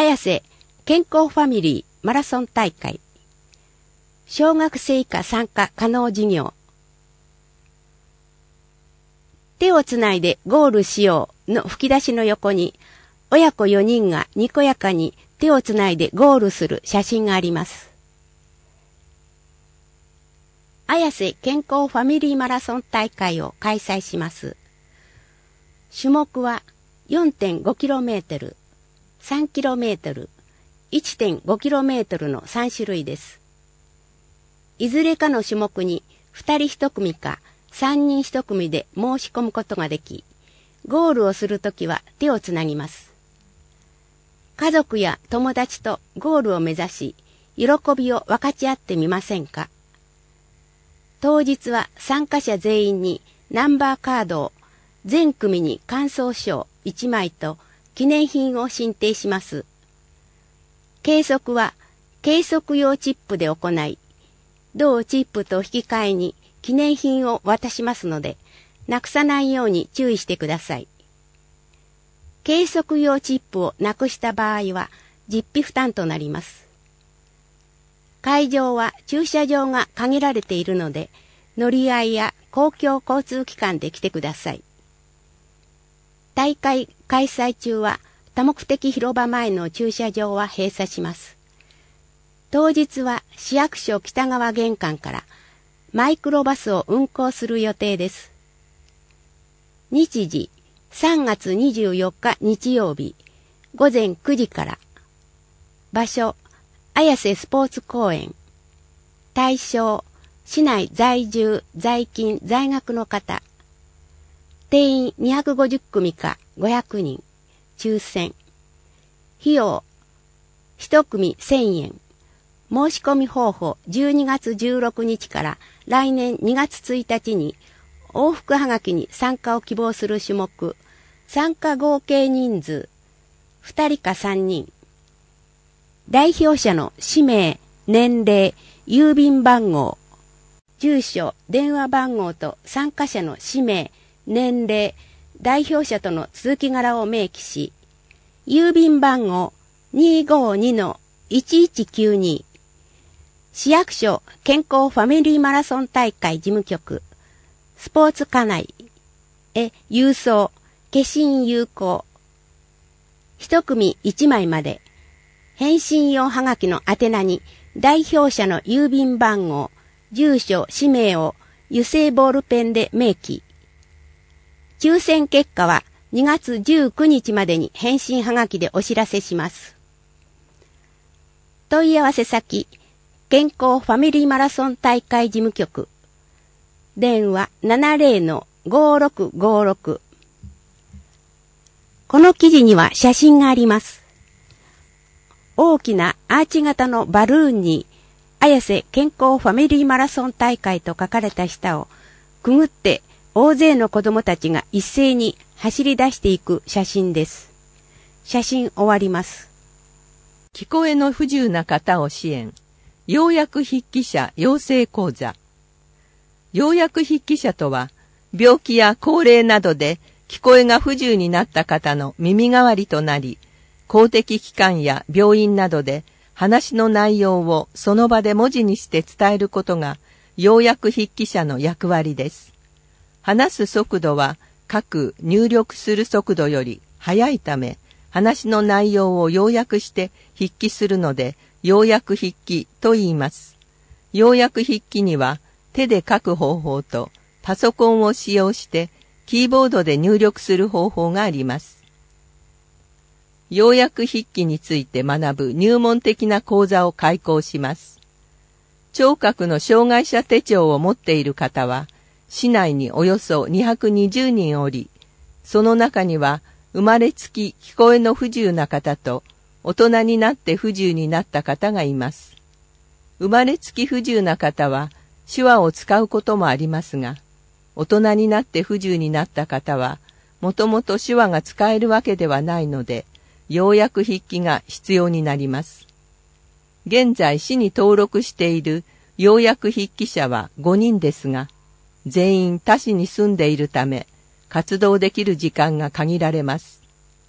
綾瀬健康ファミリーマラソン大会。小学生以下参加可能事業。手をつないでゴールしようの吹き出しの横に、親子4人がにこやかに手をつないでゴールする写真があります。綾瀬健康ファミリーマラソン大会を開催します。種目は 4.5km、3km、1.5km の3種類です。いずれかの種目に2人1組か3人1組で申し込むことができ、ゴールをするときは手をつなぎます。家族や友達とゴールを目指し、喜びを分かち合ってみませんか。当日は参加者全員にナンバーカードを、全組に感想書1枚と記念品を進呈します。計測は計測用チップで行い、同チップと引き換えに記念品を渡しますので、なくさないように注意してください。計測用チップをなくした場合は実費負担となります。会場は駐車場が限られているので、乗り合いや公共交通機関で来てください。大会開催中は多目的広場前の駐車場は閉鎖します。当日は市役所北側玄関からマイクロバスを運行する予定です。日時3月24日日曜日午前9時から。場所綾瀬スポーツ公園。対象市内在住在勤在学の方。定員250組か500人。抽選。費用1組1000円。申し込み方法12月16日から来年2月1日に往復はがきに参加を希望する種目。参加合計人数2人か3人。代表者の氏名、年齢、郵便番号、住所、電話番号と参加者の氏名、年齢、代表者との続き柄を明記し、郵便番号 252-1192 市役所健康ファミリーマラソン大会事務局スポーツ課内へ郵送消印有効一組1枚まで返信用はがきの宛名に代表者の郵便番号、住所、氏名を油性ボールペンで明記。抽選結果は2月19日までに返信はがきでお知らせします。問い合わせ先、健康ファミリーマラソン大会事務局。電話 70-5656。この記事には写真があります。大きなアーチ型のバルーンに、綾瀬健康ファミリーマラソン大会と書かれた下をくぐって大勢の子供たちが一斉に走り出していく写真です。写真終わります。 聞こえの不自由な方を支援。要約筆記者養成講座。要約筆記者とは、病気や高齢などで聞こえが不自由になった方の耳代わりとなり、公的機関や病院などで話の内容をその場で文字にして伝えることが要約筆記者の役割です。話す速度は書く入力する速度より速いため、話の内容を要約して筆記するので、要約筆記と言います。要約筆記には手で書く方法とパソコンを使用してキーボードで入力する方法があります。要約筆記について学ぶ入門的な講座を開講します。聴覚の障害者手帳を持っている方は、市内におよそ220人おり、その中には生まれつき聞こえの不自由な方と大人になって不自由になった方がいます。生まれつき不自由な方は手話を使うこともありますが、大人になって不自由になった方は、もともと手話が使えるわけではないので、要約筆記が必要になります。現在市に登録している要約筆記者は5人ですが、全員他市に住んでいるため、活動できる時間が限られます。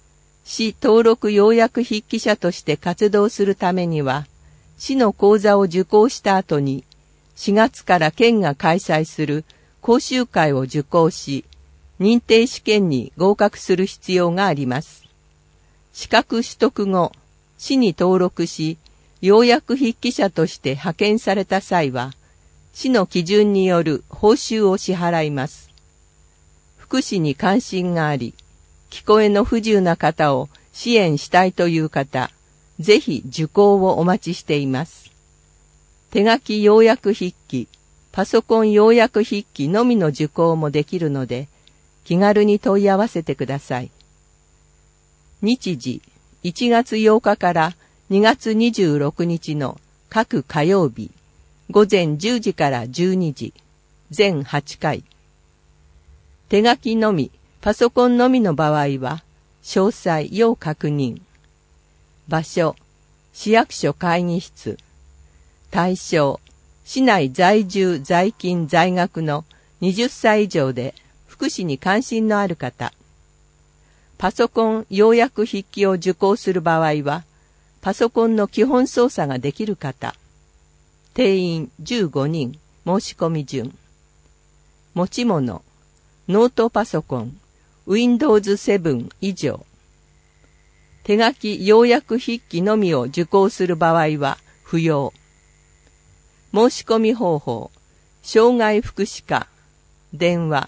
市登録要約筆記者として活動するためには、市の講座を受講した後に、4月から県が開催する講習会を受講し、認定試験に合格する必要があります。資格取得後、市に登録し、要約筆記者として派遣された際は、市の基準による報酬を支払います。福祉に関心があり、聞こえの不自由な方を支援したいという方、ぜひ受講をお待ちしています。手書き要約筆記、パソコン要約筆記のみの受講もできるので、気軽に問い合わせてください。日時、1月8日から2月26日の各火曜日、午前10時から12時、全8回。手書きのみ、パソコンのみの場合は、詳細要確認。場所、市役所会議室。対象、市内在住在勤在学の20歳以上で福祉に関心のある方。パソコン要約筆記を受講する場合は、パソコンの基本操作ができる方。定員15人、申し込み順。持ち物、ノートパソコン、Windows 7以上。手書き要約筆記のみを受講する場合は不要。申し込み方法、障害福祉課、電話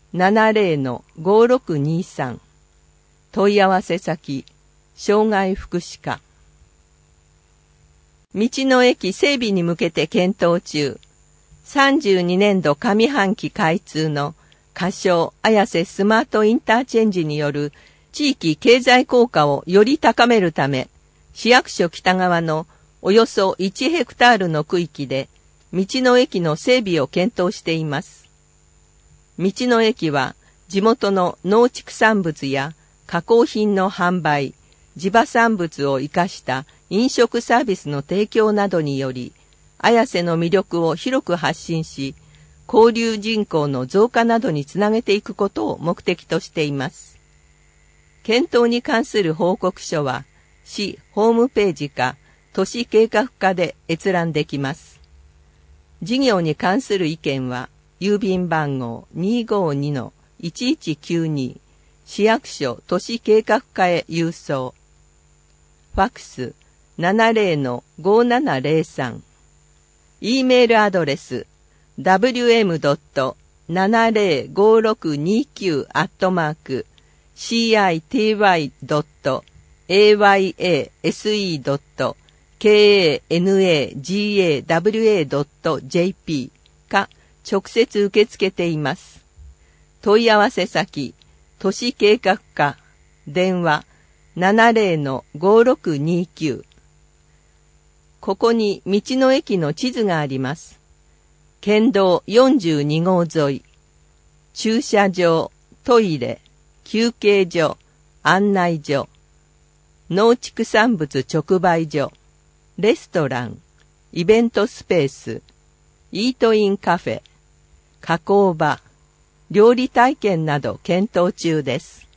70-5623。問い合わせ先、障害福祉課。道の駅整備に向けて検討中。32年度上半期開通の仮称綾瀬スマートインターチェンジによる地域経済効果をより高めるため、市役所北側のおよそ1ヘクタールの区域で道の駅の整備を検討しています。道の駅は地元の農畜産物や加工品の販売、地場産物を生かした飲食サービスの提供などにより、綾瀬の魅力を広く発信し、交流人口の増加などにつなげていくことを目的としています。検討に関する報告書は、市ホームページか都市計画課で閲覧できます。事業に関する意見は、郵便番号 252-1192 市役所都市計画課へ郵送。ファックス 70-5703。E メールアドレス www.70562-city.ayase.kanagawa.jp か直接受け付けています。問い合わせ先、都市計画課、電話 70-5629。ここに道の駅の地図があります。県道42号沿い、駐車場、トイレ、休憩所、案内所、農畜産物直売所、レストラン、イベントスペース、イートインカフェ、加工場、料理体験など検討中です。